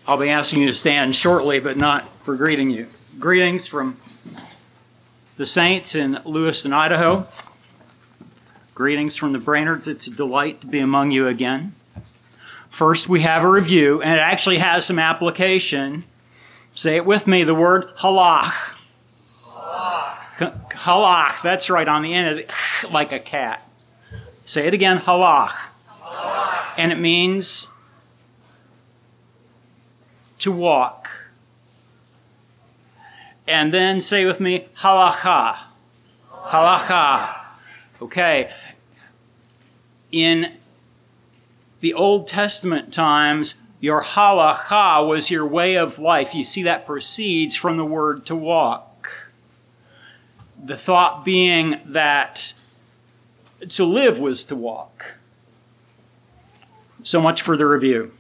I'll be asking you to stand shortly, but not for greeting you. Greetings from the saints in Lewiston, Idaho. Greetings from the Brainards. It's a delight to be among you again. First, we have a review, and it actually has some application. Say it with me, the word halach. Halach, that's right, on the end of it, like a cat. Say it again, halach. And it means to walk. And then say with me, halacha. Halacha. Okay. In the Old Testament times, your halacha was your way of life. You see, that proceeds from the word to walk. The thought being that to live was to walk. So much for the review.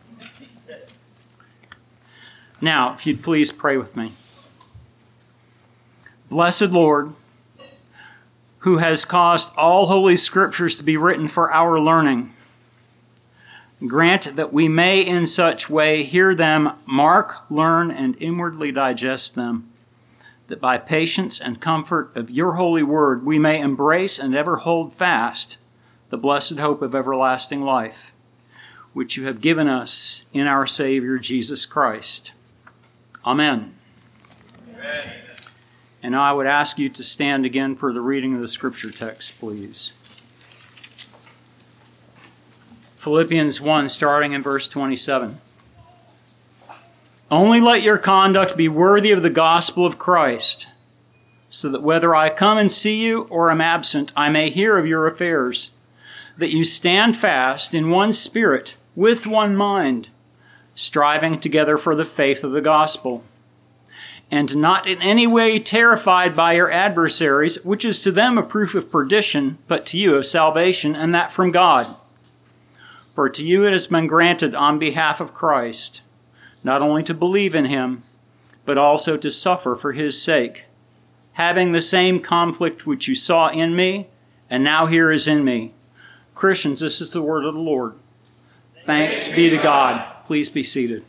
Now, if you'd please pray with me. Blessed Lord, who has caused all holy scriptures to be written for our learning, grant that we may in such way hear them, mark, learn, and inwardly digest them, that by patience and comfort of your holy word we may embrace and ever hold fast the blessed hope of everlasting life, which you have given us in our Savior Jesus Christ. Amen. Amen. And now I would ask you to stand again for the reading of the scripture text, please. Philippians 1, starting in verse 27. Only let your conduct be worthy of the gospel of Christ, so that whether I come and see you or am absent, I may hear of your affairs, that you stand fast in one spirit, with one mind, striving together for the faith of the gospel, and not in any way terrified by your adversaries, which is to them a proof of perdition, but to you of salvation, and that from God. For to you it has been granted on behalf of Christ, not only to believe in him, but also to suffer for his sake, having the same conflict which you saw in me, and now here is in me. Christians, this is the word of the Lord. Thanks be to God. Please be seated.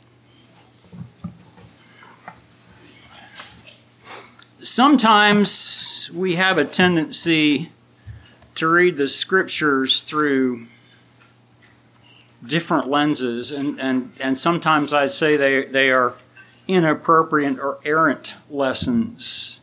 Sometimes we have a tendency to read the scriptures through different lenses, and sometimes I say they are inappropriate or errant lessons.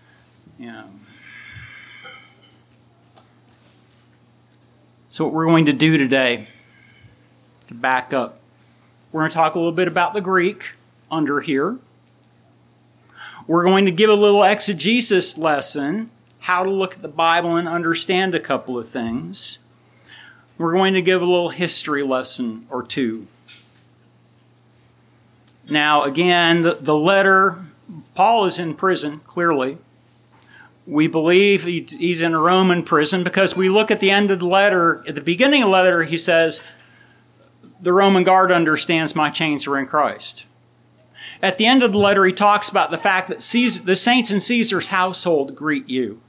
So what we're going to do today, to back up, we're going to talk a little bit about the Greek under here. We're going to give a little exegesis lesson, how to look at the Bible and understand a couple of things. We're going to give a little history lesson or two. Now, again, the letter, Paul is in prison, clearly. We believe he's in a Roman prison because we look at the end of the letter. At the beginning of the letter, he says, the Roman guard understands my chains are in Christ. At the end of the letter, he talks about the fact that the saints in Caesar's household greet you.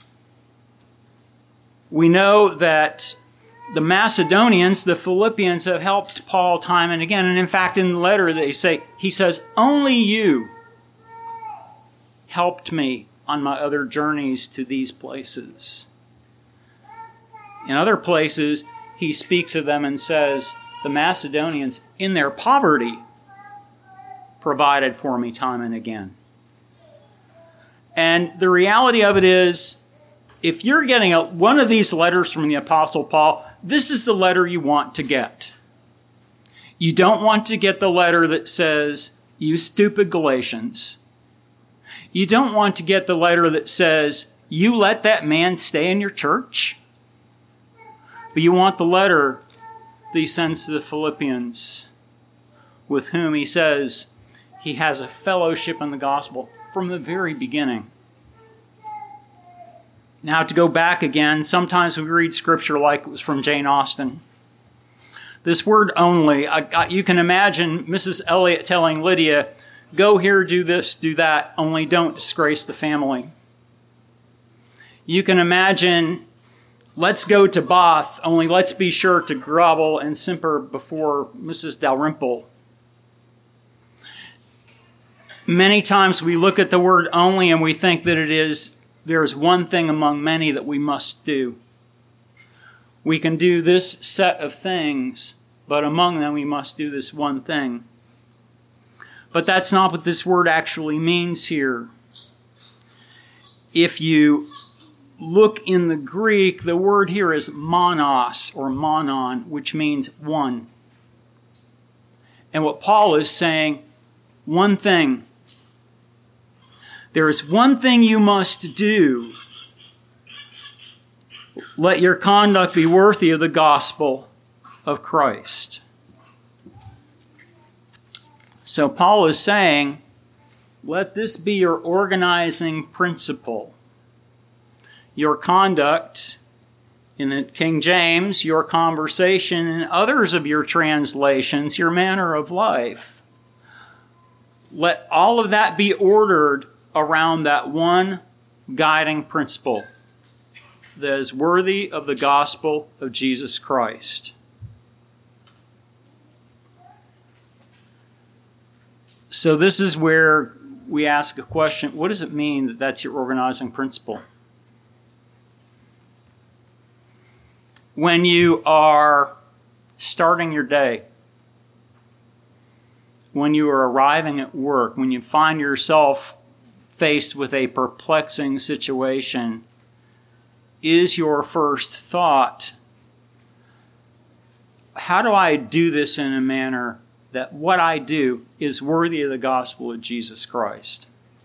We know that the Macedonians, the Philippians, have helped Paul time and again. And in fact, in the letter, he says, only you helped me on my other journeys to these places. In other places, he speaks of them and says, the Macedonians, in their poverty, provided for me time and again. And the reality of it is, if you're getting one of these letters from the Apostle Paul, this is the letter you want to get. You don't want to get the letter that says, you stupid Galatians. You don't want to get the letter that says, you let that man stay in your church. But you want the letter that he sends to the Philippians, with whom he says he has a fellowship in the gospel from the very beginning. Now, to go back again, sometimes we read scripture like it was from Jane Austen. This word only, you can imagine Mrs. Elliot telling Lydia, go here, do this, do that, only don't disgrace the family. You can imagine, let's go to Bath, only let's be sure to grovel and simper before Mrs. Dalrymple. Many times we look at the word only and we think that there's one thing among many that we must do. We can do this set of things, but among them we must do this one thing. But that's not what this word actually means here. If you look in the Greek, the word here is monos or monon, which means one. And what Paul is saying, one thing. There is one thing you must do. Let your conduct be worthy of the gospel of Christ. So Paul is saying, let this be your organizing principle. Your conduct, in the King James, your conversation, in others of your translations, your manner of life. Let all of that be ordered around that one guiding principle that is worthy of the gospel of Jesus Christ. So this is where we ask a question, what does it mean that that's your organizing principle? When you are starting your day, when you are arriving at work, when you find yourself faced with a perplexing situation, is your first thought, how do I do this in a manner that what I do is worthy of the gospel of Jesus Christ?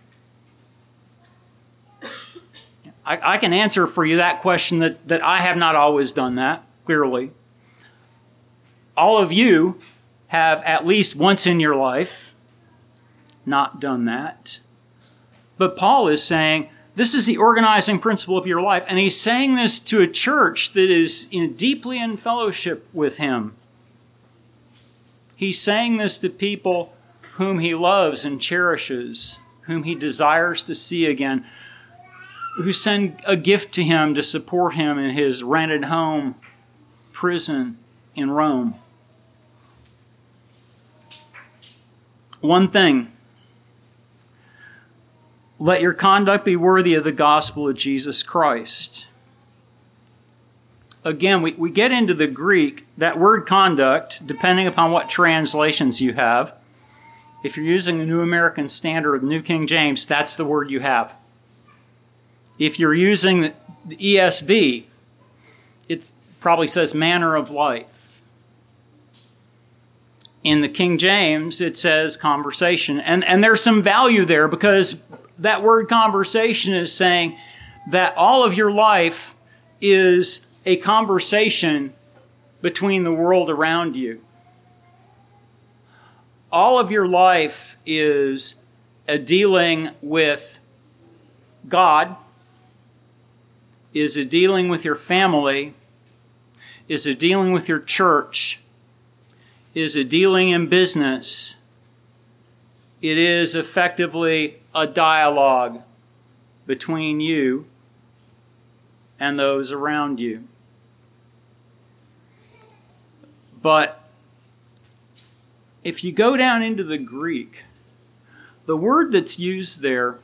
I can answer for you that question that I have not always done that, clearly. All of you have at least once in your life not done that. But Paul is saying, this is the organizing principle of your life. And he's saying this to a church that is deeply in fellowship with him. He's saying this to people whom he loves and cherishes, whom he desires to see again, who send a gift to him to support him in his rented home prison in Rome. One thing. Let your conduct be worthy of the gospel of Jesus Christ. Again, we get into the Greek. That word conduct, depending upon what translations you have, if you're using the New American Standard or the New King James, that's the word you have. If you're using the ESV, it probably says manner of life. In the King James, it says conversation. And there's some value there because that word conversation is saying that all of your life is a conversation between the world around you. All of your life is a dealing with God, is a dealing with your family, is a dealing with your church, is a dealing in business. It is effectively a dialogue between you and those around you. But if you go down into the Greek, the word that's used there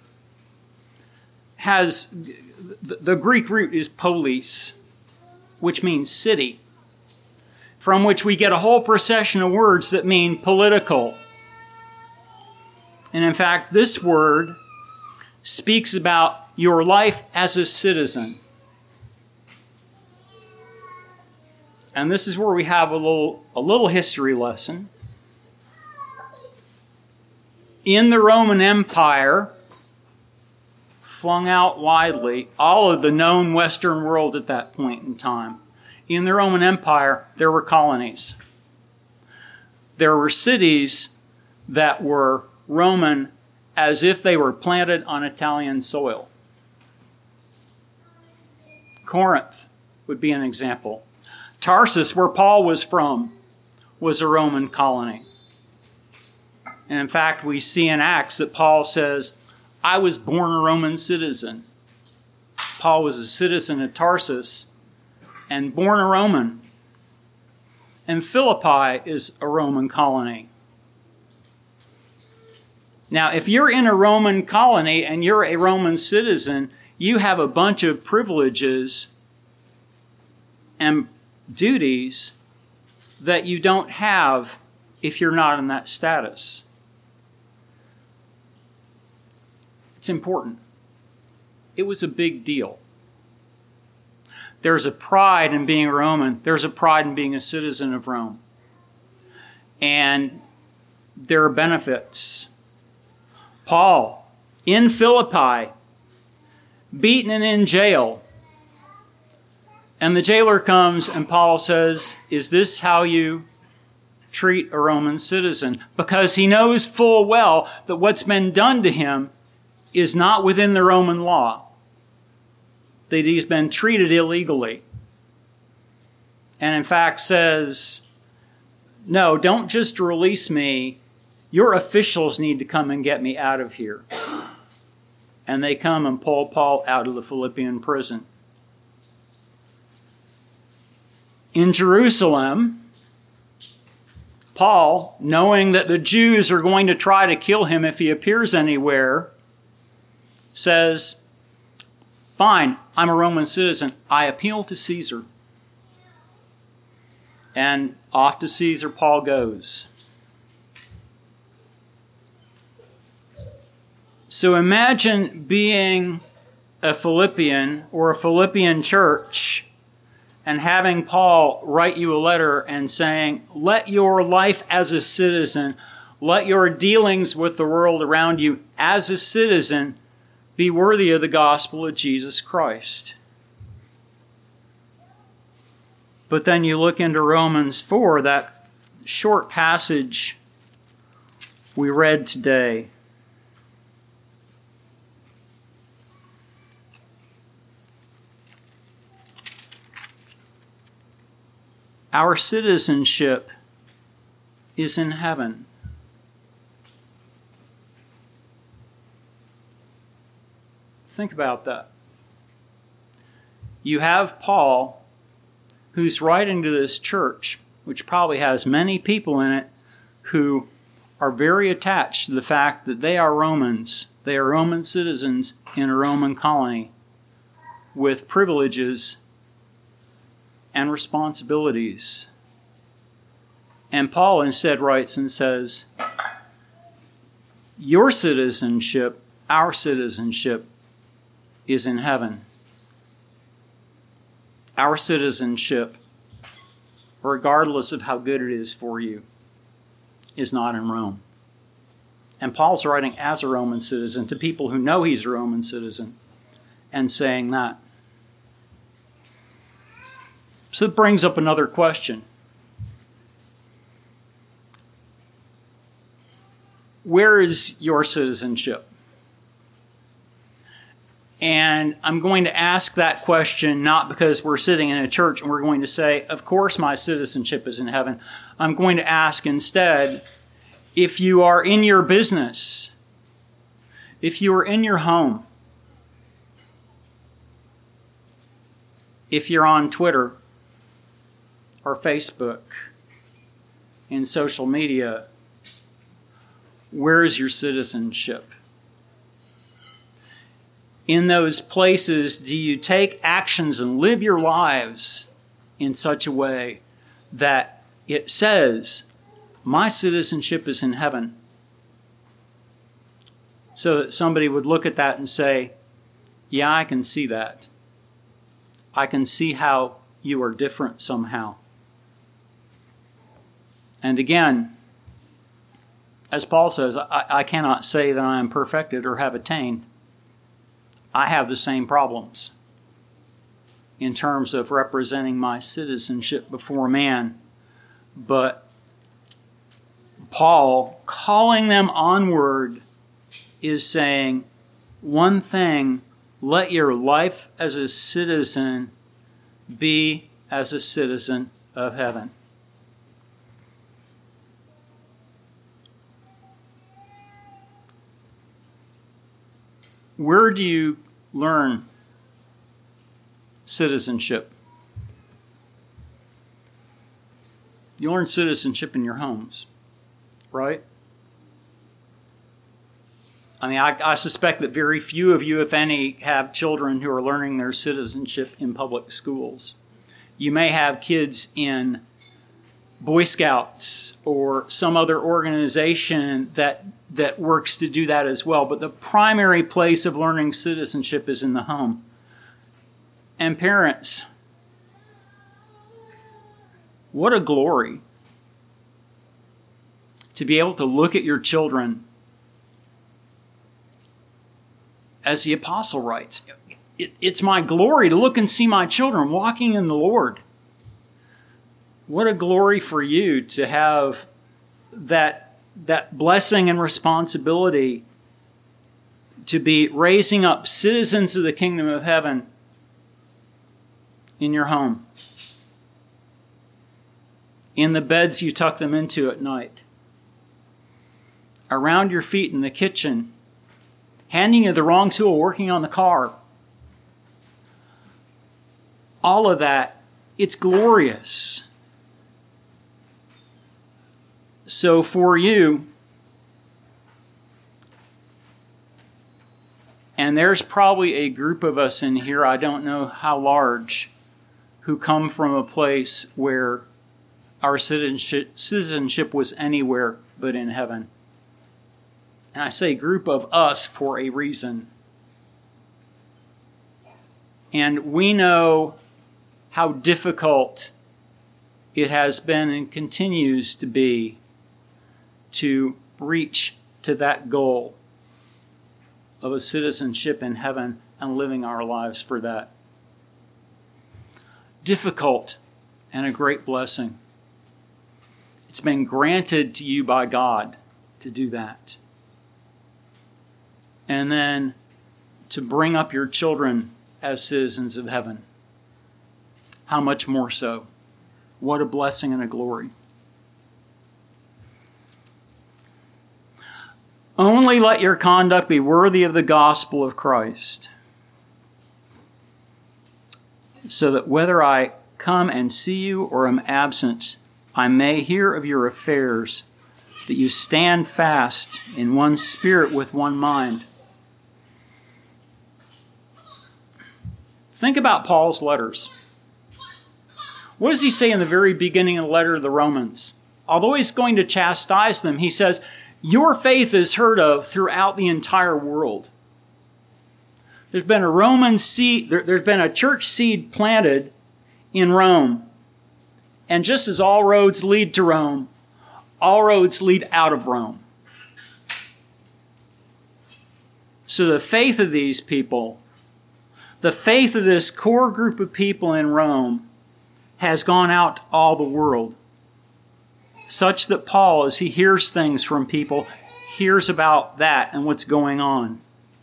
has, the Greek root is polis, which means city, from which we get a whole procession of words that mean political. And in fact, this word speaks about your life as a citizen. And this is where we have a little history lesson. In the Roman Empire, flung out widely, all of the known Western world at that point in time, in the Roman Empire, there were colonies. There were cities that were Roman as if they were planted on Italian soil. Corinth would be an example. Tarsus, where Paul was from, was a Roman colony. And in fact, we see in Acts that Paul says, I was born a Roman citizen. Paul was a citizen of Tarsus and born a Roman. And Philippi is a Roman colony. Now, if you're in a Roman colony and you're a Roman citizen, you have a bunch of privileges and duties that you don't have if you're not in that status. It's important. It was a big deal. There's a pride in being a Roman. There's a pride in being a citizen of Rome. And there are benefits. Paul, in Philippi, beaten and in jail. And the jailer comes and Paul says, "Is this how you treat a Roman citizen?" Because he knows full well that what's been done to him is not within the Roman law. That he's been treated illegally. And in fact says, "No, don't just release me. Your officials need to come and get me out of here." And they come and pull Paul out of the Philippian prison. In Jerusalem, Paul, knowing that the Jews are going to try to kill him if he appears anywhere, says, "Fine, I'm a Roman citizen. I appeal to Caesar." And off to Caesar Paul goes. So imagine being a Philippian or a Philippian church and having Paul write you a letter and saying, "Let your life as a citizen, let your dealings with the world around you as a citizen be worthy of the gospel of Jesus Christ." But then you look into Romans 4, that short passage we read today. Our citizenship is in heaven. Think about that. You have Paul, who's writing to this church, which probably has many people in it who are very attached to the fact that they are Romans. They are Roman citizens in a Roman colony with privileges and responsibilities. And Paul instead writes and says, "Your citizenship, our citizenship, is in heaven." Our citizenship, regardless of how good it is for you, is not in Rome. And Paul's writing as a Roman citizen to people who know he's a Roman citizen and saying that. So it brings up another question. Where is your citizenship? And I'm going to ask that question not because we're sitting in a church and we're going to say, "Of course my citizenship is in heaven." I'm going to ask instead, if you are in your business, if you are in your home, if you're on Twitter or Facebook, in social media, where is your citizenship? In those places, do you take actions and live your lives in such a way that it says, "My citizenship is in heaven"? So that somebody would look at that and say, "Yeah, I can see that. I can see how you are different somehow." And again, as Paul says, I cannot say that I am perfected or have attained. I have the same problems in terms of representing my citizenship before man. But Paul, calling them onward, is saying, one thing, let your life as a citizen be as a citizen of heaven. Where do you learn citizenship? You learn citizenship in your homes, right? I mean, I suspect that very few of you, if any, have children who are learning their citizenship in public schools. You may have kids in Boy Scouts or some other organization that works to do that as well. But the primary place of learning citizenship is in the home. And parents, what a glory to be able to look at your children. As the apostle writes, it's my glory to look and see my children walking in the Lord. What a glory for you to have that blessing and responsibility to be raising up citizens of the kingdom of heaven in your home, in the beds you tuck them into at night, around your feet in the kitchen, handing you the wrong tool, working on the car. All of that, it's glorious. So for you, and there's probably a group of us in here, I don't know how large, who come from a place where our citizenship was anywhere but in heaven. And I say group of us for a reason. And we know how difficult it has been and continues to be to reach to that goal of a citizenship in heaven and living our lives for that. Difficult and a great blessing. It's been granted to you by God to do that. And then to bring up your children as citizens of heaven. How much more so? What a blessing and a glory. Only let your conduct be worthy of the gospel of Christ, so that whether I come and see you or am absent, I may hear of your affairs, that you stand fast in one spirit with one mind. Think about Paul's letters. What does he say in the very beginning of the letter to the Romans? Although he's going to chastise them, he says, your faith is heard of throughout the entire world. There's been a Roman seed, there's been a church seed planted in Rome. And just as all roads lead to Rome, all roads lead out of Rome. So the faith of these people, the faith of this core group of people in Rome, has gone out to all the world. Such that Paul, as he hears things from people, hears about that and what's going on.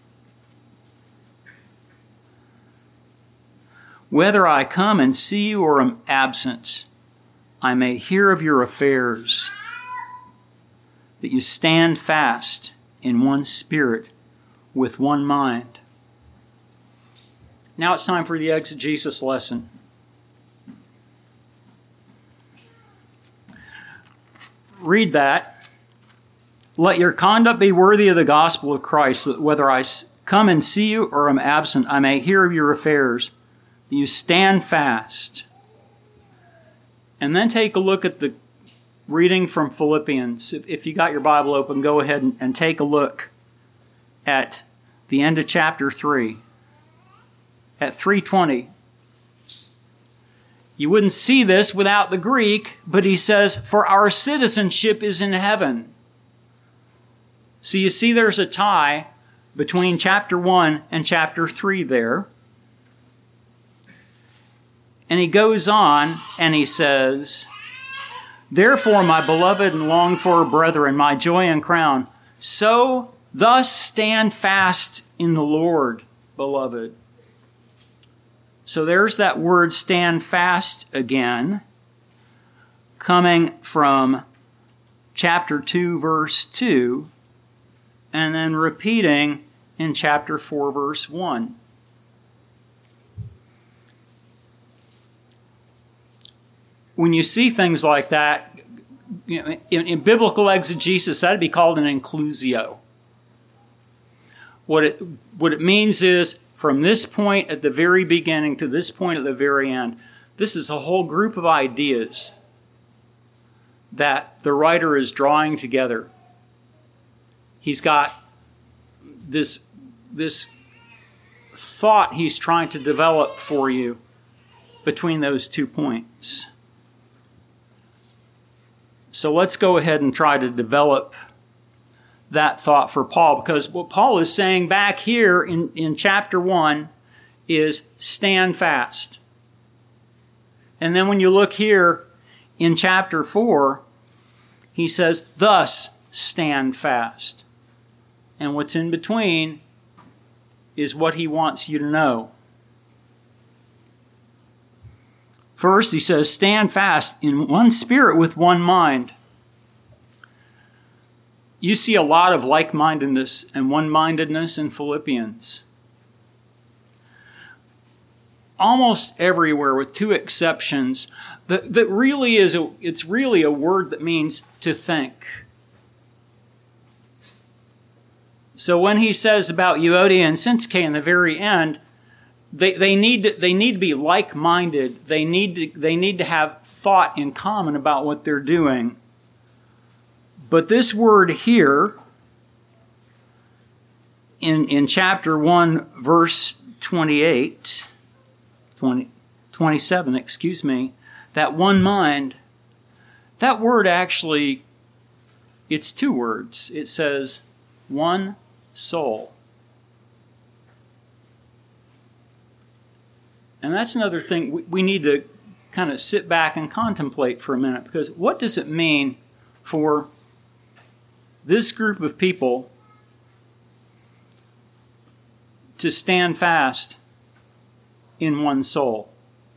Whether I come and see you or am absent, I may hear of your affairs, that you stand fast in one spirit with one mind. Now it's time for the exegesis lesson. Read that. Let your conduct be worthy of the gospel of Christ, that whether I come and see you or am absent, I may hear of your affairs, that you stand fast. And then take a look at the reading from Philippians. If you got your Bible open, go ahead and take a look at the end of chapter 3. At 3:20. You wouldn't see this without the Greek, but he says, for our citizenship is in heaven. So you see there's a tie between chapter 1 and chapter 3 there. And he goes on and he says, therefore, my beloved and longed for brethren, my joy and crown, so thus stand fast in the Lord, beloved. So there's that word stand fast again, coming from chapter 2, verse 2, and then repeating in chapter 4, verse 1. When you see things like that, in biblical exegesis, that'd be called an inclusio. What it means is, from this point at the very beginning to this point at the very end, this is a whole group of ideas that the writer is drawing together. He's got this thought he's trying to develop for you between those 2 points. So let's go ahead and try to develop that thought for Paul, because what Paul is saying back here in chapter 1 is stand fast. And then when you look here in chapter 4, he says, thus stand fast. And what's in between is what he wants you to know. First, he says, stand fast in one spirit with one mind. You see a lot of like-mindedness and one-mindedness in Philippians. Almost everywhere, with 2 exceptions, that really it's really a word that means to think. So when he says about Euodia and Syntyche in the very end, they need to be like-minded. They need to have thought in common about what they're doing. But this word here, in chapter 1, verse 27, that one mind, that word actually, it's 2 words. It says one soul. And that's another thing we need to kind of sit back and contemplate for a minute, because what does it mean for this group of people to stand fast in one soul?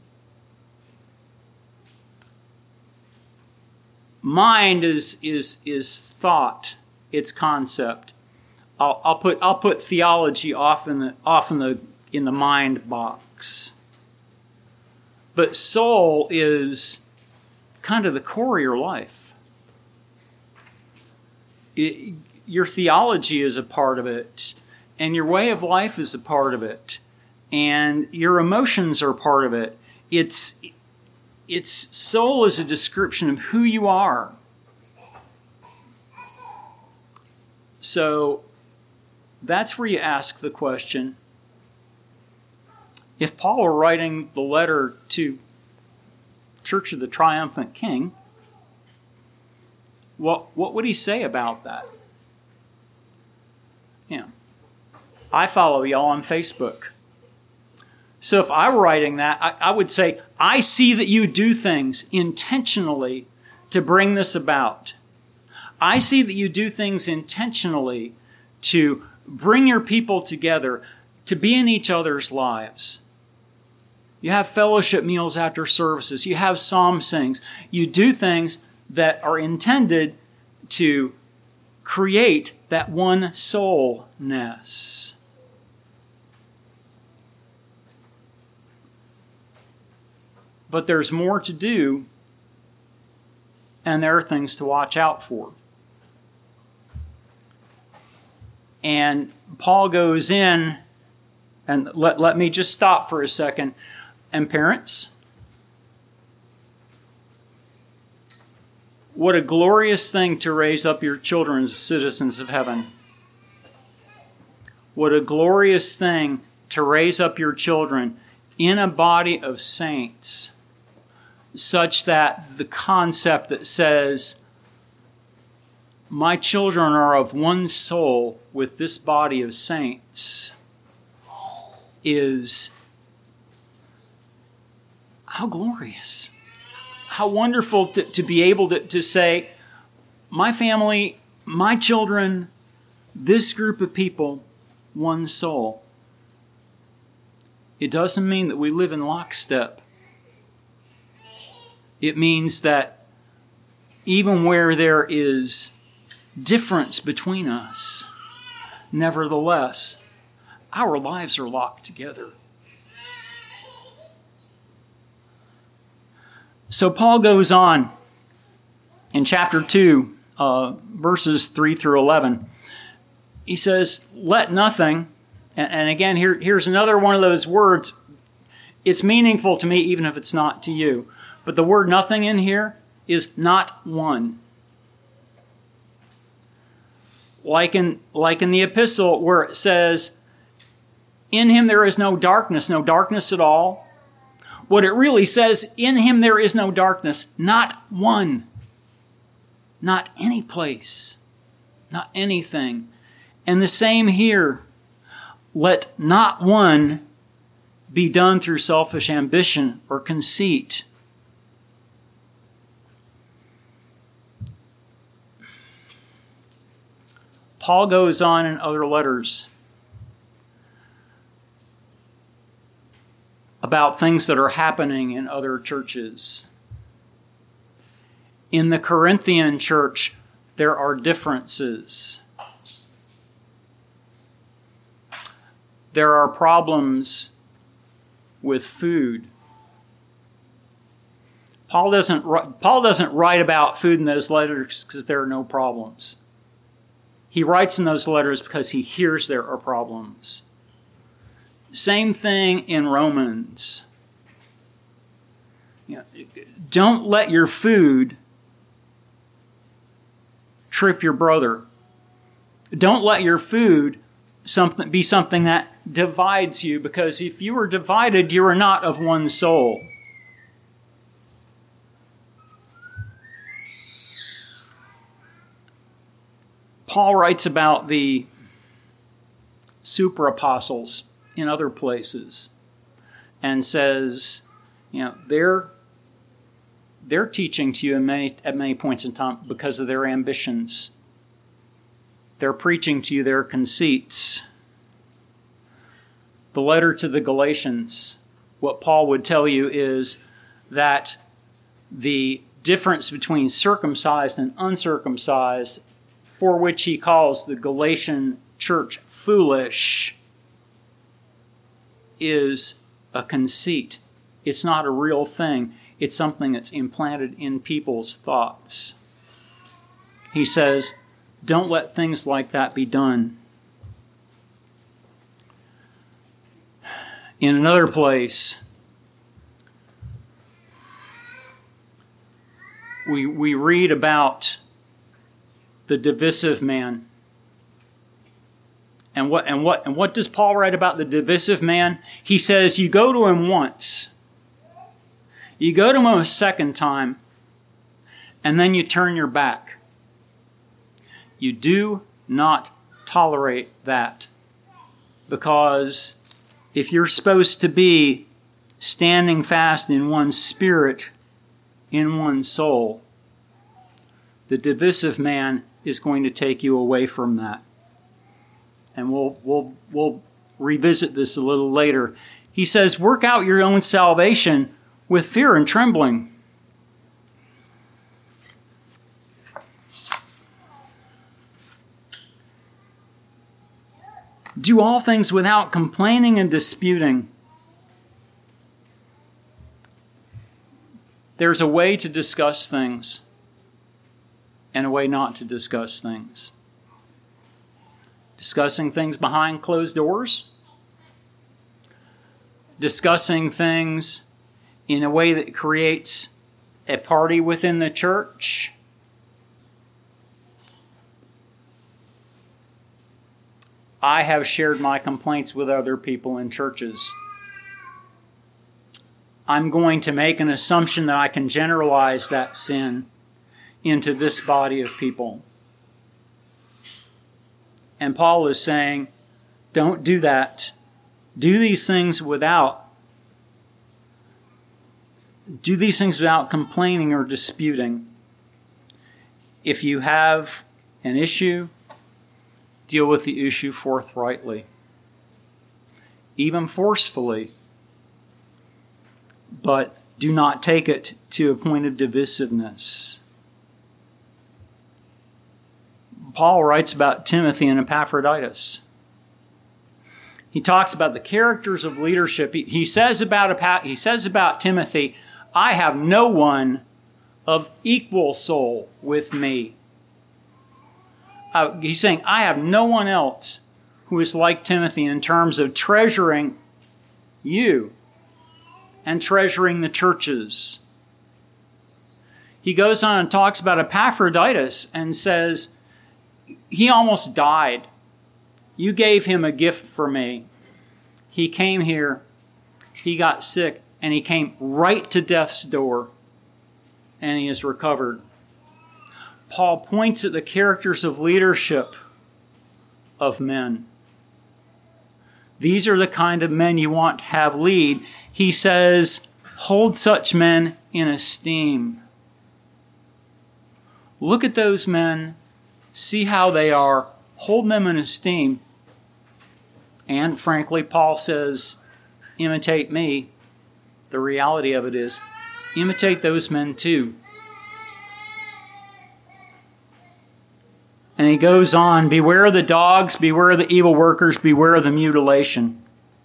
Mind is thought, it's concept. I'll put theology off in the mind box. But soul is kind of the core of your life. Your theology is a part of it, and your way of life is a part of it, and your emotions are part of it. Its soul is a description of who you are. So that's where you ask the question, if Paul were writing the letter to Church of the Triumphant King, what would he say about that? Yeah. I follow y'all on Facebook. So if I were writing that, I would say, I see that you do things intentionally to bring this about. I see that you do things intentionally to bring your people together, to be in each other's lives. You have fellowship meals after services. You have psalm sings. You do things that are intended to create that one soulness. But there's more to do, and there are things to watch out for. And Paul goes in, and let me just stop for a second. And parents, what a glorious thing to raise up your children as citizens of heaven. What a glorious thing to raise up your children in a body of saints, such that the concept that says, my children are of one soul with this body of saints, is how glorious, how wonderful to be able to say, my family, my children, this group of people, one soul. It doesn't mean that we live in lockstep. It means that even where there is difference between us, nevertheless, our lives are locked together. So Paul goes on in chapter 2, verses 3 through 11. he says, let nothing, and again, here's another one of those words. It's meaningful to me even if it's not to you. But the word nothing in here is not one. Like in the epistle where it says, in him there is no darkness at all. What it really says, in him there is no darkness, not one. Not any place. Not anything. And the same here. Let not one be done through selfish ambition or conceit. Paul goes on in other letters about things that are happening in other churches. In the Corinthian church, there are differences. There are problems with food. Paul doesn't write about food in those letters because there are no problems. He writes in those letters because he hears there are problems. Same thing in Romans. Don't let your food trip your brother. Don't let your food be something that divides you, because if you are divided, you are not of one soul. Paul writes about the super apostles in other places and says, they're teaching to you at many points in time because of their ambitions. They're preaching to you their conceits. The letter to the Galatians, what Paul would tell you is that the difference between circumcised and uncircumcised, for which he calls the Galatian church foolish, is a conceit. It's not a real thing. It's something that's implanted in people's thoughts. He says, don't let things like that be done. In another place, we read about the divisive man. And what does Paul write about the divisive man? He says, you go to him once. You go to him a second time, and then you turn your back. You do not tolerate that, because if you're supposed to be standing fast in one spirit, in one soul, the divisive man is going to take you away from that. And we'll revisit this a little later. He says, work out your own salvation with fear and trembling. Do all things without complaining and disputing. There's a way to discuss things and a way not to discuss things. Discussing things behind closed doors. Discussing things in a way that creates a party within the church. I have shared my complaints with other people in churches. I'm going to make an assumption that I can generalize that sin into this body of people. And Paul is saying, don't do that. Do these things without complaining or disputing. If you have an issue, deal with the issue forthrightly, even forcefully, but do not take it to a point of divisiveness. Paul writes about Timothy and Epaphroditus. He talks about the characters of leadership. He says about Timothy, I have no one of equal soul with me. he's saying, I have no one else who is like Timothy in terms of treasuring you and treasuring the churches. He goes on and talks about Epaphroditus and says, he almost died. You gave him a gift for me. He came here, he got sick, and he came right to death's door, and he is recovered. Paul points at the characters of leadership of men. These are the kind of men you want to have lead. He says, hold such men in esteem. Look at those men, see how they are, hold them in esteem. And frankly, Paul says, imitate me. The reality of it is, imitate those men too. And he goes on, beware the dogs, beware the evil workers, beware the mutilation.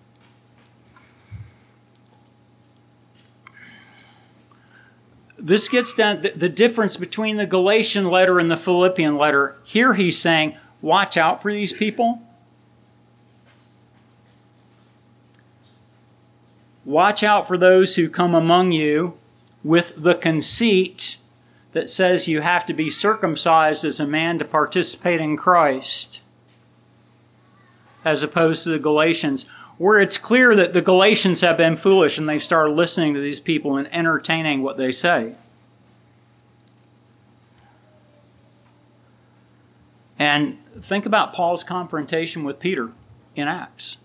This gets down to the difference between the Galatian letter and the Philippian letter. Here he's saying, watch out for these people. Watch out for those who come among you with the conceit that says you have to be circumcised as a man to participate in Christ, as opposed to the Galatians, where it's clear that the Galatians have been foolish and they've started listening to these people and entertaining what they say. And think about Paul's confrontation with Peter in Acts.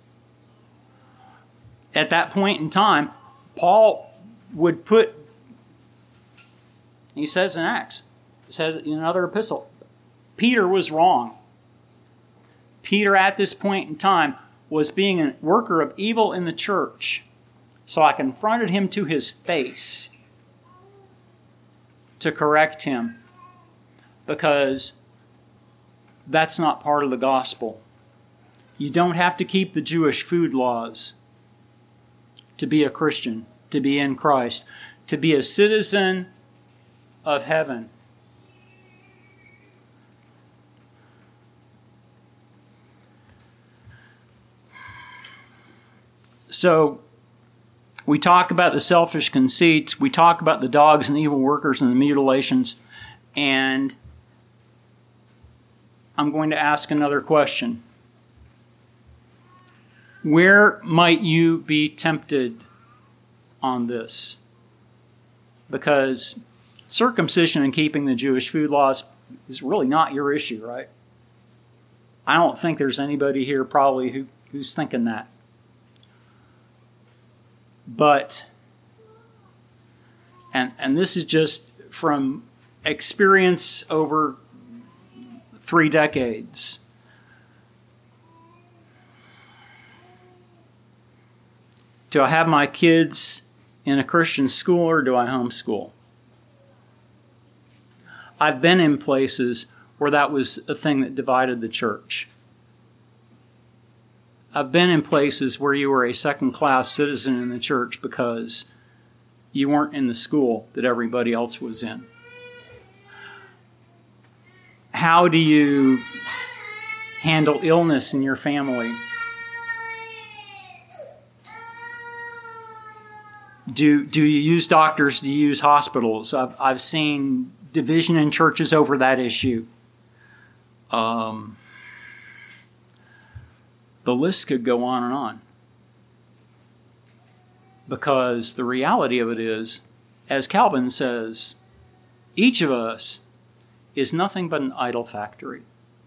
At that point in time, Paul would put, he says in Acts, he says in another epistle, Peter was wrong. Peter at this point in time was being a worker of evil in the church. So I confronted him to his face to correct him, because that's not part of the gospel. You don't have to keep the Jewish food laws to be a Christian, to be in Christ, to be a citizen of heaven. So, we talk about the selfish conceits, we talk about the dogs and the evil workers and the mutilations, and I'm going to ask another question. Where might you be tempted on this? Because circumcision and keeping the Jewish food laws is really not your issue, right? I don't think there's anybody here probably who's thinking that. But, and this is just from experience over 3 decades. Do I have my kids in a Christian school or do I homeschool? I've been in places where that was a thing that divided the church. I've been in places where you were a second-class citizen in the church because you weren't in the school that everybody else was in. How do you handle illness in your family? Do you use doctors? Do you use hospitals? I've seen division in churches over that issue. The list could go on and on. Because the reality of it is, as Calvin says, each of us is nothing but an idol factory.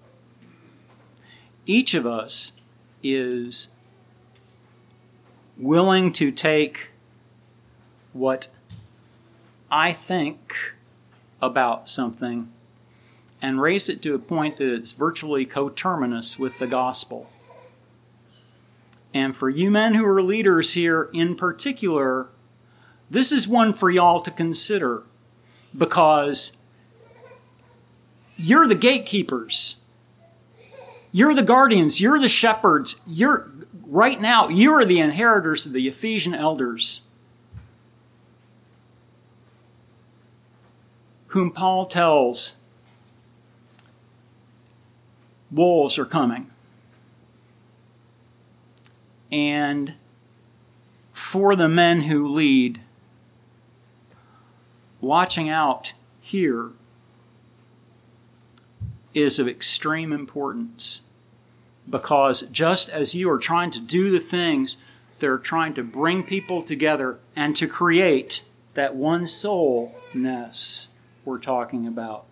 Each of us is willing to take what I think about something and raise it to a point that it's virtually coterminous with the gospel. And for you men who are leaders here in particular, this is one for y'all to consider, because you're the gatekeepers. You're the guardians. You're the shepherds. Right now, you are the inheritors of the Ephesian elders, whom Paul tells, wolves are coming. And for the men who lead, watching out here is of extreme importance, because just as you are trying to do the things that are trying to bring people together and to create that one soulness we're talking about,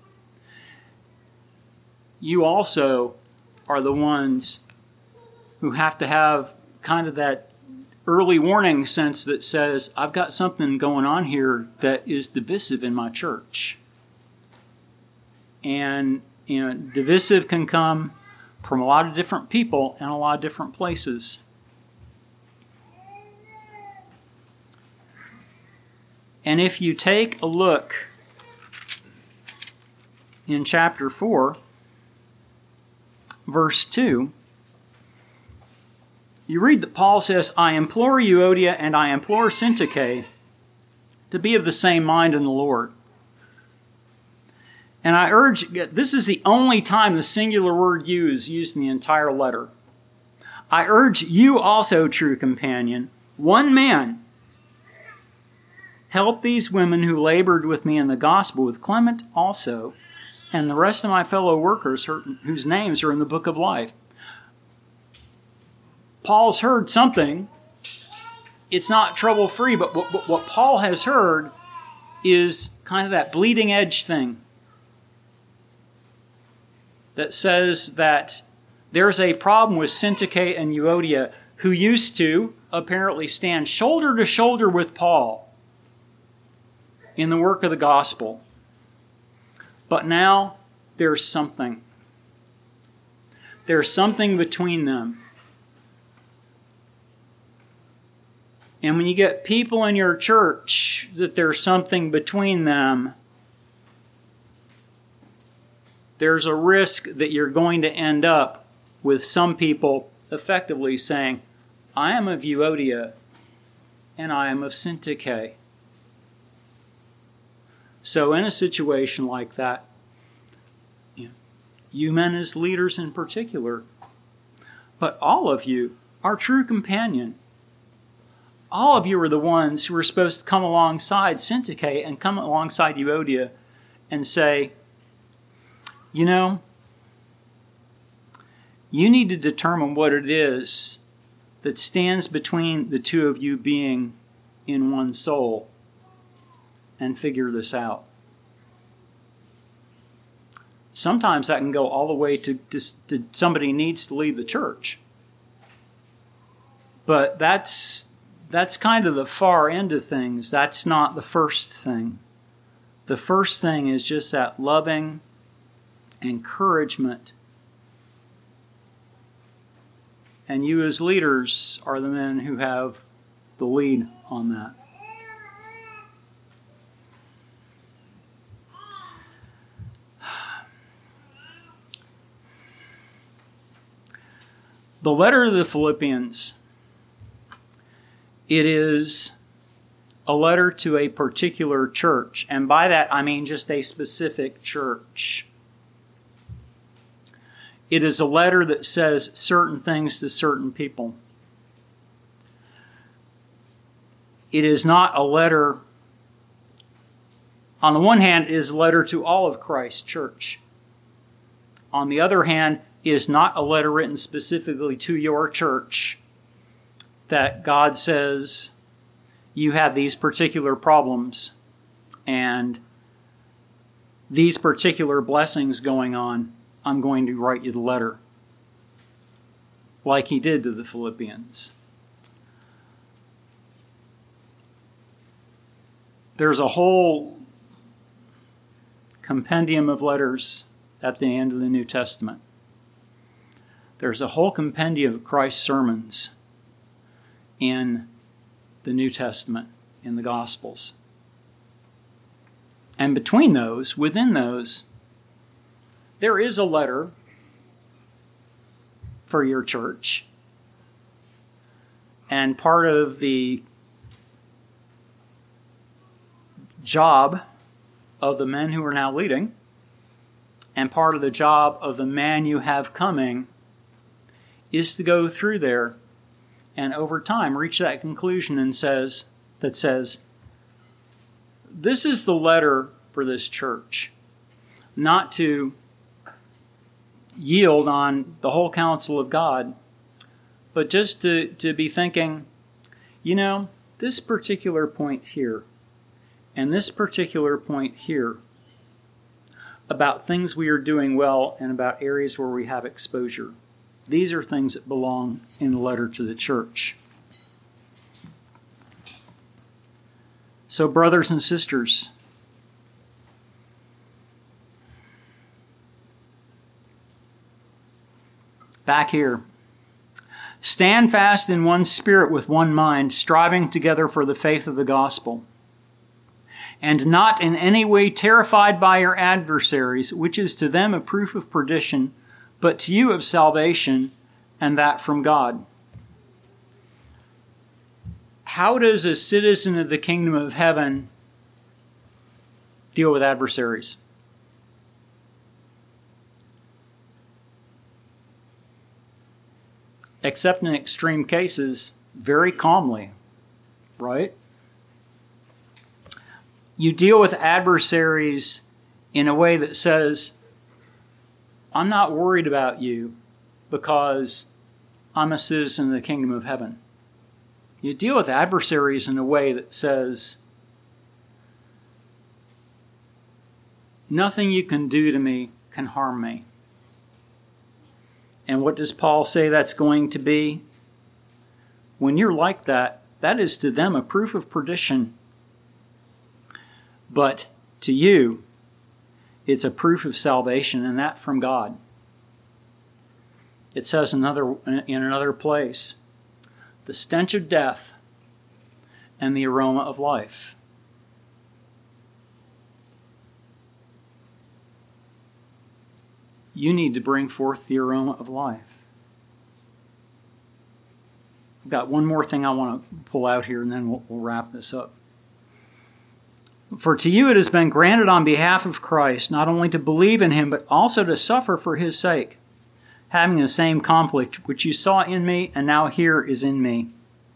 you also are the ones who have to have kind of that early warning sense that says, I've got something going on here that is divisive in my church. And divisive can come from a lot of different people and a lot of different places. And if you take a look in chapter 4, verse 2, you read that Paul says, I implore Euodia and I implore Syntyche to be of the same mind in the Lord. And I urge, this is the only time the singular word used in the entire letter. I urge you also, true companion, one man, help these women who labored with me in the gospel, with Clement also, and the rest of my fellow workers whose names are in the book of life. Paul's heard something. It's not trouble-free, but what Paul has heard is kind of that bleeding edge thing that says that there's a problem with Syntyche and Euodia, who used to apparently stand shoulder to shoulder with Paul in the work of the gospel. But now there's something. There's something between them. And when you get people in your church that there's something between them, there's a risk that you're going to end up with some people effectively saying, I am of Euodia and I am of Syntyche. So in a situation like that, you men as leaders in particular, but all of you are true companion. All of you are the ones who are supposed to come alongside Syntyche and come alongside Euodia and say, you need to determine what it is that stands between the two of you being in one soul and figure this out. Sometimes that can go all the way to somebody needs to leave the church. But that's kind of the far end of things. That's not the first thing. The first thing is just that loving encouragement. And you as leaders are the men who have the lead on that. The letter to the Philippians, it is a letter to a particular church. And by that, I mean just a specific church. It is a letter that says certain things to certain people. It is not a letter, on the one hand, it is a letter to all of Christ's church. On the other hand, it is not a letter written specifically to your church that God says, you have these particular problems and these particular blessings going on. I'm going to write you the letter, like he did to the Philippians. There's a whole compendium of letters at the end of the New Testament. There's a whole compendium of Christ's sermons in the New Testament, in the Gospels. And between those, within those, there is a letter for your church. And part of the job of the men who are now leading And part of the job of the man you have coming is to go through there and over time reach that conclusion and says, this is the letter for this church. Not to yield on the whole counsel of God, but just to be thinking, this particular point here and this particular point here about things we are doing well and about areas where we have exposure. These are things that belong in the letter to the church. So, brothers and sisters, back here, stand fast in one spirit with one mind, striving together for the faith of the gospel, and not in any way terrified by your adversaries, which is to them a proof of perdition, but to you of salvation, and that from God. How does a citizen of the kingdom of heaven deal with adversaries? Except in extreme cases, very calmly, right? You deal with adversaries in a way that says, I'm not worried about you because I'm a citizen of the kingdom of heaven. You deal with adversaries in a way that says, nothing you can do to me can harm me. And what does Paul say that's going to be? When you're like that, that is to them a proof of perdition. But to you, it's a proof of salvation, and that from God. It says in another place, the stench of death and the aroma of life. You need to bring forth the aroma of life. I've got one more thing I want to pull out here, and then we'll wrap this up. For to you it has been granted on behalf of Christ not only to believe in him, but also to suffer for his sake, having the same conflict which you saw in me and now here is in me.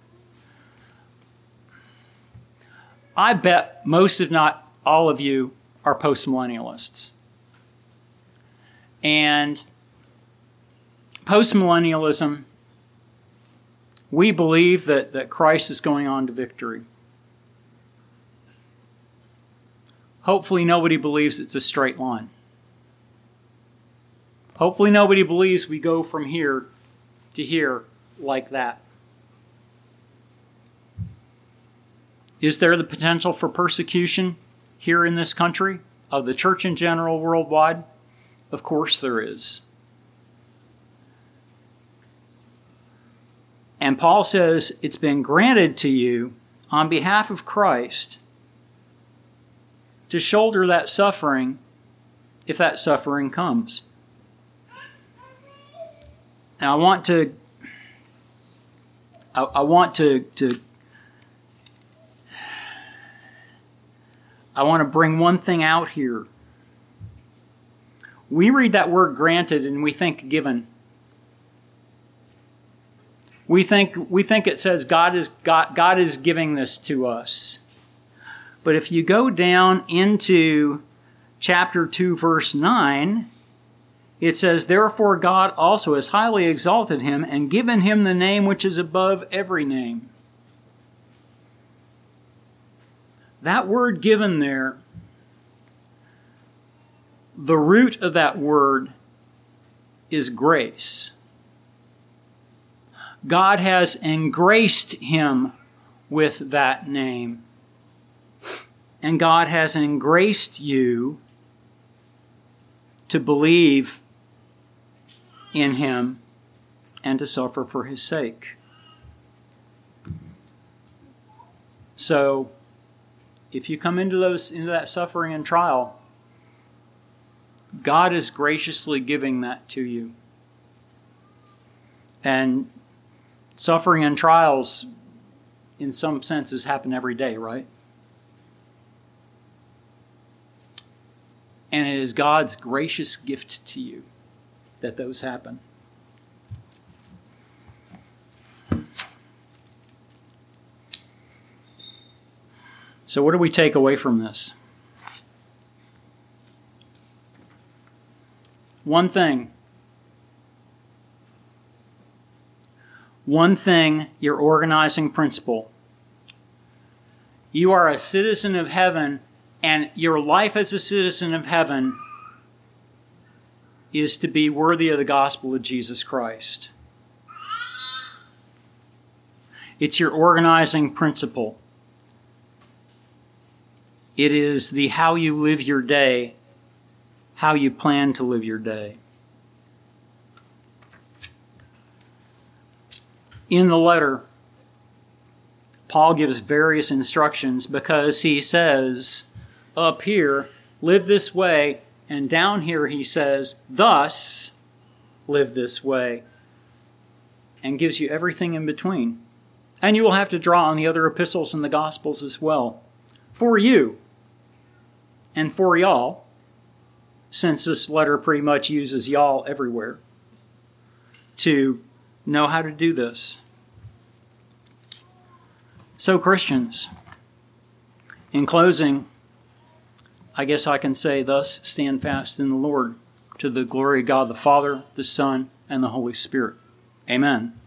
I bet most, if not all of you, are postmillennialists. And postmillennialism, we believe that Christ is going on to victory. Hopefully nobody believes it's a straight line. Hopefully nobody believes we go from here to here like that. Is there the potential for persecution here in this country, of the church in general, worldwide? Of course there is. And Paul says it's been granted to you on behalf of Christ to shoulder that suffering if that suffering comes. And I want to bring one thing out here. We read that word granted and we think given. We think it says God is giving this to us. But if you go down into chapter 2, verse 9, it says, therefore God also has highly exalted him and given him the name which is above every name. That word given there, the root of that word is grace. God has engraced him with that name. And God has engraced you to believe in him and to suffer for his sake. So, if you come into that suffering and trial, God is graciously giving that to you. And suffering and trials, in some senses, happen every day, right? And it is God's gracious gift to you that those happen. So what do we take away from this? One thing, your organizing principle. You are a citizen of heaven, and your life as a citizen of heaven is to be worthy of the gospel of Jesus Christ. It's your organizing principle. It is the how you live your day, how you plan to live your day. In the letter, Paul gives various instructions because he says, up here, live this way, and down here he says, thus live this way, and gives you everything in between. And you will have to draw on the other epistles and the Gospels as well. For you, and for y'all, since this letter pretty much uses y'all everywhere, to know how to do this. So Christians, in closing, I guess I can say, thus stand fast in the Lord, to the glory of God the Father, the Son, and the Holy Spirit. Amen.